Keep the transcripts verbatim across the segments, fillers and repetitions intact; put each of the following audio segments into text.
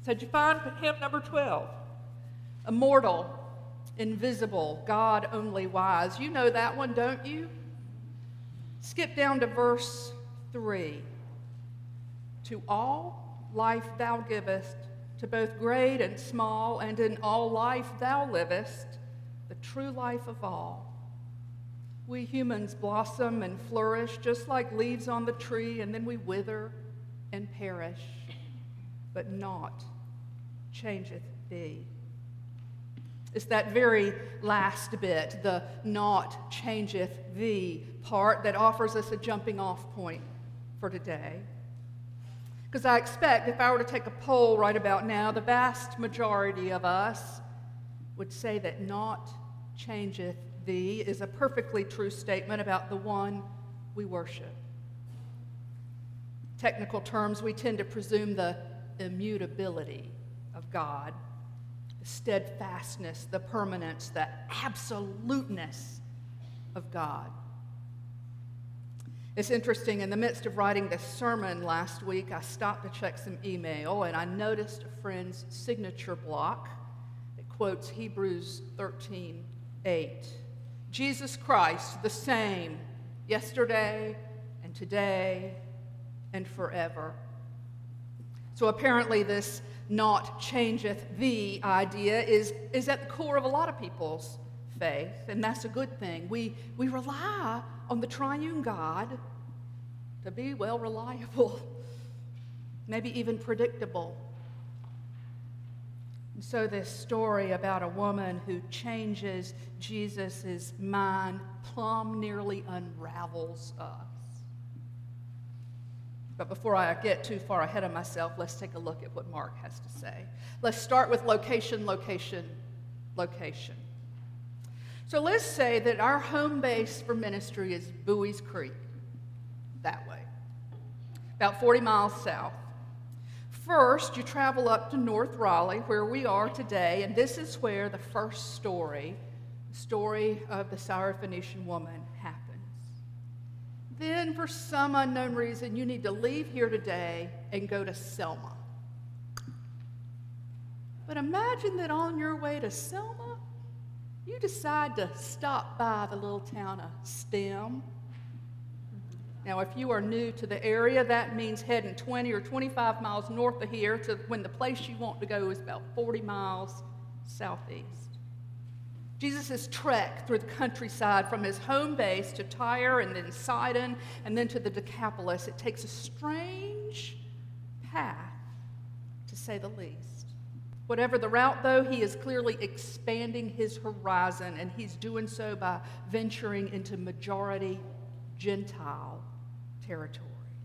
So did you find hymn number twelve? Immortal, invisible, God only wise. You know that one, don't you? Skip down to verse three. To all life thou givest, to both great and small, and in all life thou livest, the true life of all. We humans blossom and flourish just like leaves on the tree, and then we wither and perish. But naught changeth thee. It's that very last bit, the naught changeth thee part, that offers us a jumping off point for today. Because I expect if I were to take a poll right about now, the vast majority of us would say that naught changeth thee is a perfectly true statement about the one we worship. Technical terms, we tend to presume the immutability of God, the steadfastness, the permanence, the absoluteness of God. It's interesting, in the midst of writing this sermon last week, I stopped to check some email, and I noticed a friend's signature block that quotes Hebrews thirteen eight. Jesus Christ, the same yesterday and today and forever. So apparently this naught changeth thee idea is, is at the core of a lot of people's faith, and that's a good thing. We, we rely on the triune God to be, well, reliable, maybe even predictable. And so this story about a woman who changes Jesus' mind plumb nearly unravels us. But before I get too far ahead of myself, let's take a look at what Mark has to say. Let's start with location, location, location. So let's say that our home base for ministry is Bowie's Creek, that way, about forty miles south. First, you travel up to North Raleigh, where we are today, and this is where the first story, the story of the Syrophoenician woman, happens. Then, for some unknown reason, you need to leave here today and go to Selma. But imagine that on your way to Selma, you decide to stop by the little town of Stem. Now, if you are new to the area, that means heading twenty or twenty-five miles north of here to when the place you want to go is about forty miles southeast. Jesus' trek through the countryside from his home base to Tyre and then Sidon and then to the Decapolis, it takes a strange path, to say the least. Whatever the route, though, he is clearly expanding his horizon, and he's doing so by venturing into majority Gentile territory.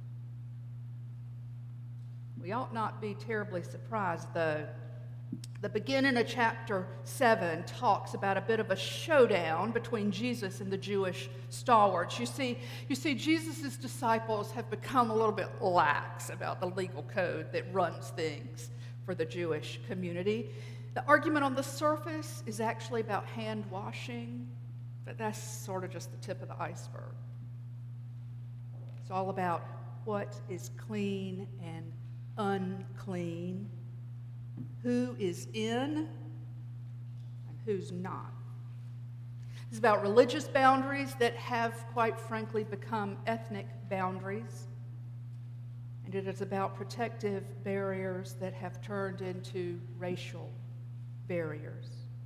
We ought not be terribly surprised, though. The beginning of chapter seven talks about a bit of a showdown between Jesus and the Jewish stalwarts. You see, you see, Jesus' disciples have become a little bit lax about the legal code that runs things for the Jewish community. The argument on the surface is actually about hand washing, but that's sort of just the tip of the iceberg. It's all about what is clean and unclean, who is in and who's not. It's about religious boundaries that have, quite frankly, become ethnic boundaries. And it is about protective barriers that have turned into racial barriers.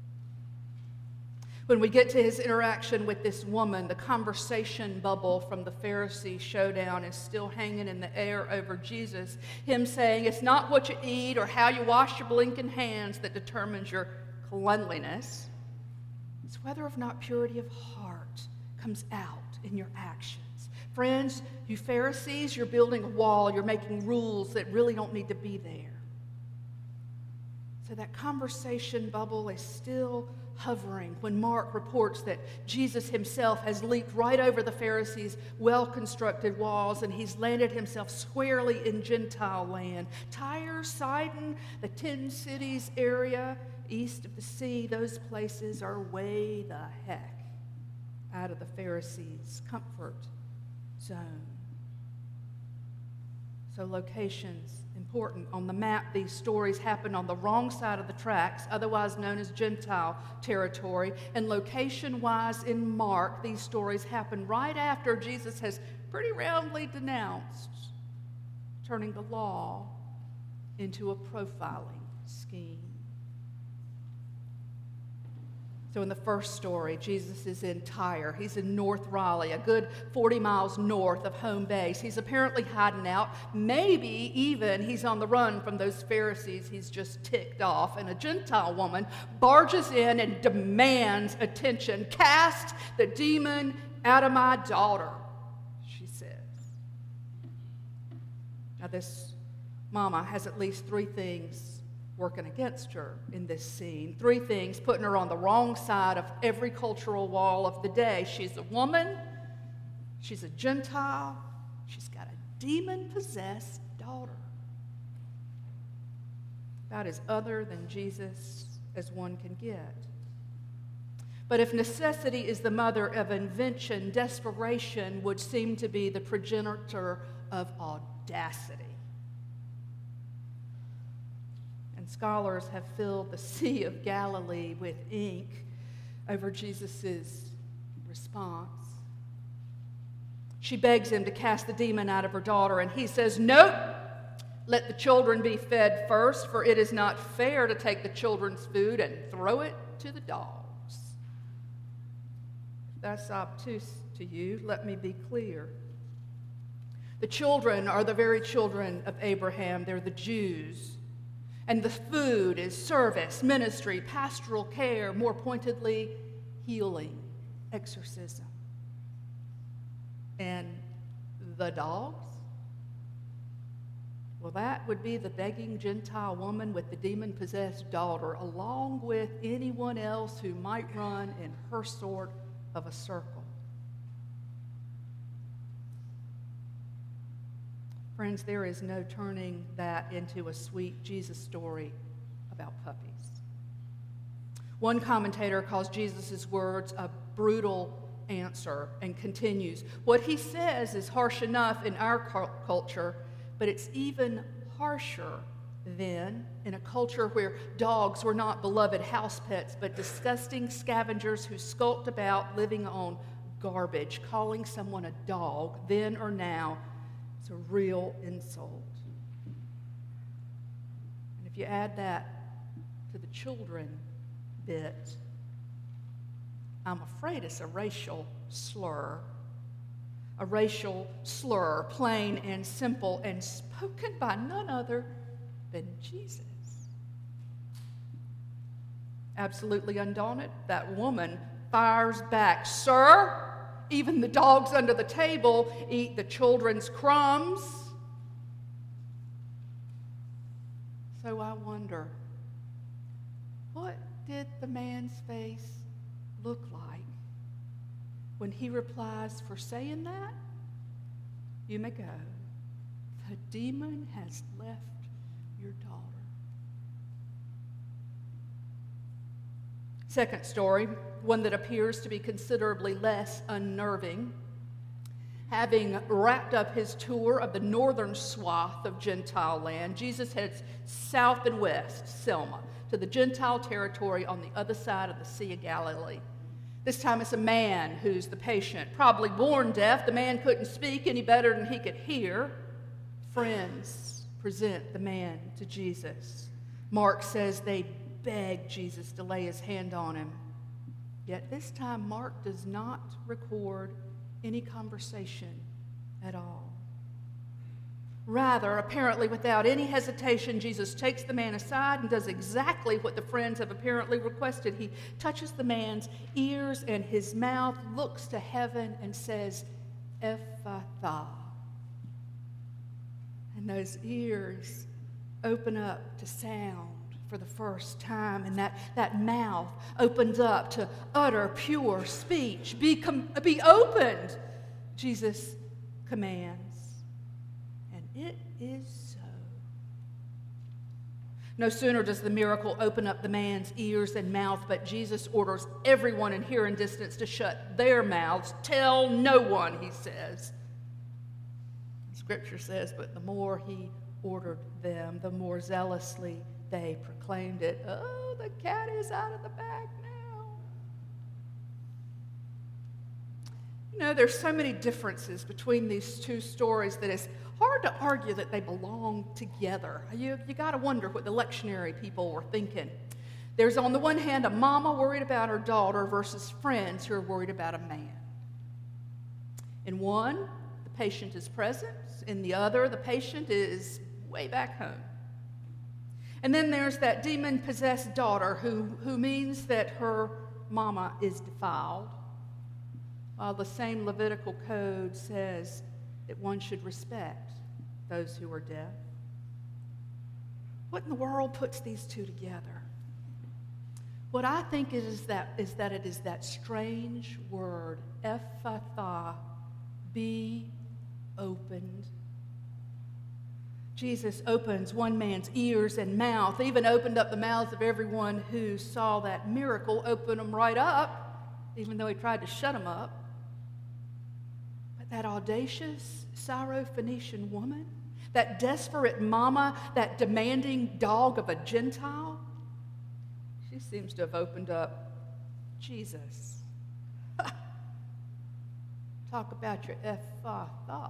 When we get to his interaction with this woman, the conversation bubble from the Pharisee showdown is still hanging in the air over Jesus. Him saying, it's not what you eat or how you wash your blinking hands that determines your cleanliness. It's whether or not purity of heart comes out in your actions. Friends, you Pharisees, you're building a wall. You're making rules that really don't need to be there. So that conversation bubble is still hovering when Mark reports that Jesus himself has leaped right over the Pharisees' well-constructed walls, and he's landed himself squarely in Gentile land. Tyre, Sidon, the Ten Cities area east of the sea, those places are way the heck out of the Pharisees' comfort zone. So locations, important. On the map, these stories happen on the wrong side of the tracks, otherwise known as Gentile territory. And location-wise in Mark, these stories happen right after Jesus has pretty roundly denounced turning the law into a profiling scheme. So in the first story, Jesus is in Tyre. He's in North Raleigh, a good forty miles north of home base. He's apparently hiding out. Maybe even he's on the run from those Pharisees he's just ticked off. And a Gentile woman barges in and demands attention. "Cast the demon out of my daughter," she says. Now this mama has at least three things working against her in this scene. Three things putting her on the wrong side of every cultural wall of the day. She's a woman, she's a Gentile, she's got a demon-possessed daughter. About as other than Jesus as one can get. But if necessity is the mother of invention, desperation would seem to be the progenitor of audacity. And scholars have filled the Sea of Galilee with ink over Jesus' response. She begs him to cast the demon out of her daughter, and he says, "Nope, let the children be fed first, for it is not fair to take the children's food and throw it to the dogs." If that's obtuse to you, let me be clear. The children are the very children of Abraham. They're the Jews. And the food is service, ministry, pastoral care, more pointedly, healing, exorcism. And the dogs? Well, that would be the begging Gentile woman with the demon-possessed daughter, along with anyone else who might run in her sort of a circle. Friends, there is no turning that into a sweet Jesus story about puppies. One commentator calls Jesus' words a brutal answer and continues, "What he says is harsh enough in our culture, but it's even harsher then in a culture where dogs were not beloved house pets, but disgusting scavengers who skulked about living on garbage. Calling someone a dog then or now, it's a real insult." And if you add that to the children bit, I'm afraid it's a racial slur. A racial slur, plain and simple, and spoken by none other than Jesus. Absolutely undaunted, that woman fires back, "Sir, even the dogs under the table eat the children's crumbs." So I wonder, what did the man's face look like when he replies, "For saying that, you may go. The demon has left your daughter." Second story, one that appears to be considerably less unnerving. Having wrapped up his tour of the northern swath of Gentile land, Jesus heads south and west, Selma, to the Gentile territory on the other side of the Sea of Galilee. This time it's a man who's the patient, probably born deaf. The man couldn't speak any better than he could hear. Friends present the man to Jesus. Mark says they begged Jesus to lay his hand on him. Yet this time Mark does not record any conversation at all. Rather, apparently without any hesitation, Jesus takes the man aside and does exactly what the friends have apparently requested. He touches the man's ears, and his mouth looks to heaven and says, "Ephphatha." And those ears open up to sound for the first time, and that, that mouth opens up to utter pure speech. Be, com- be opened, Jesus commands. And it is so. No sooner does the miracle open up the man's ears and mouth, but Jesus orders everyone in hearing distance to shut their mouths. "Tell no one," he says. As Scripture says, but the more he ordered them, the more zealously they proclaimed it. Oh, the cat is out of the bag now. You know, there's so many differences between these two stories that it's hard to argue that they belong together. You, you got to wonder what the lectionary people were thinking. There's, on the one hand, a mama worried about her daughter versus friends who are worried about a man. In one, the patient is present. In the other, the patient is way back home. And then there's that demon-possessed daughter who, who means that her mama is defiled, while the same Levitical code says that one should respect those who are deaf. What in the world puts these two together? What I think is that, is that it is that strange word, Ephphatha, be opened. Jesus opens one man's ears and mouth, even opened up the mouths of everyone who saw that miracle, opened them right up, even though he tried to shut them up. But that audacious Syrophoenician woman, that desperate mama, that demanding dog of a Gentile, she seems to have opened up Jesus. Talk about your Ephphatha.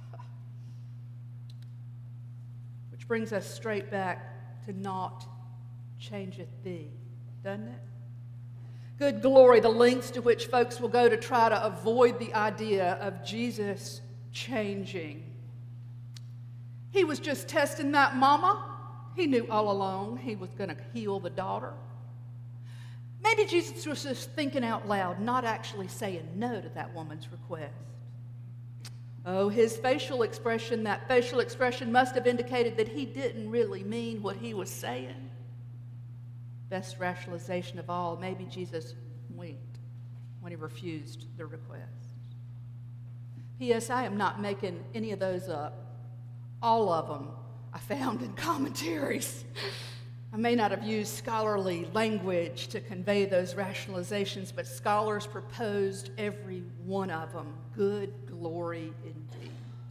Which brings us straight back to not changeth thee, doesn't it? Good glory, the lengths to which folks will go to try to avoid the idea of Jesus changing. He was just testing that mama. He knew all along he was going to heal the daughter. Maybe Jesus was just thinking out loud, not actually saying no to that woman's request. Oh, his facial expression, that facial expression must have indicated that he didn't really mean what he was saying. Best rationalization of all, maybe Jesus winked when he refused the request. P S. I am not making any of those up. All of them I found in commentaries. I may not have used scholarly language to convey those rationalizations, but scholars proposed every one of them. Good glory indeed.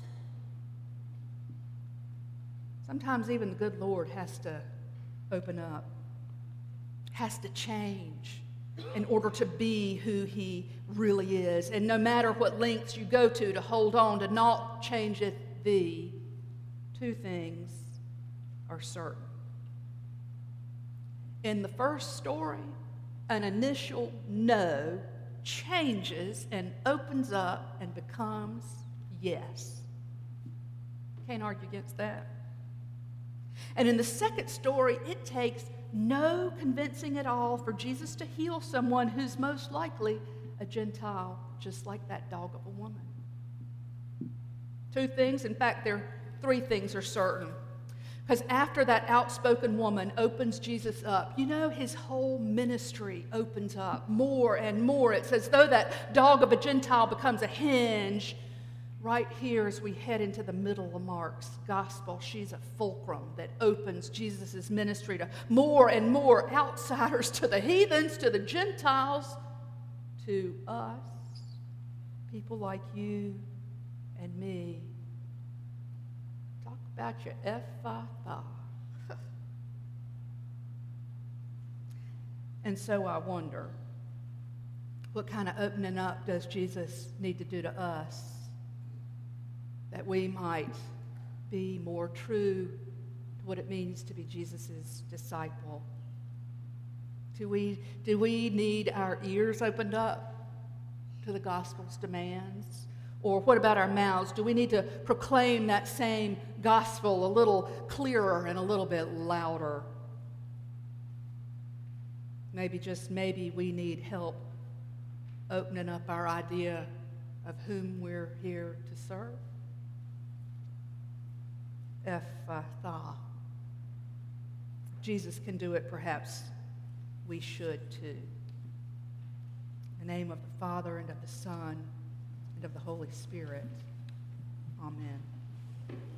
Sometimes even the good Lord has to open up, has to change in order to be who he really is. And no matter what lengths you go to to hold on to not changeth thee, two things are certain. In the first story, an initial no changes and opens up and becomes yes. Can't argue against that. And in the second story, it takes no convincing at all for Jesus to heal someone who's most likely a Gentile, just like that dog of a woman. Two things, in fact, there are three things are certain. Because after that outspoken woman opens Jesus up, you know, his whole ministry opens up more and more. It's as though that dog of a Gentile becomes a hinge. Right here as we head into the middle of Mark's gospel, she's a fulcrum that opens Jesus' ministry to more and more outsiders, to the heathens, to the Gentiles, to us, people like you and me. Talk about your Ephphatha. And so I wonder, what kind of opening up does Jesus need to do to us that we might be more true to what it means to be Jesus' disciple? Do we, do we need our ears opened up to the gospel's demands? Or what about our mouths? Do we need to proclaim that same gospel a little clearer and a little bit louder? Maybe, just maybe, we need help opening up our idea of whom we're here to serve. Ephphatha. Jesus can do it, perhaps we should too. In the name of the Father, and of the Son, and of the Holy Spirit. Amen.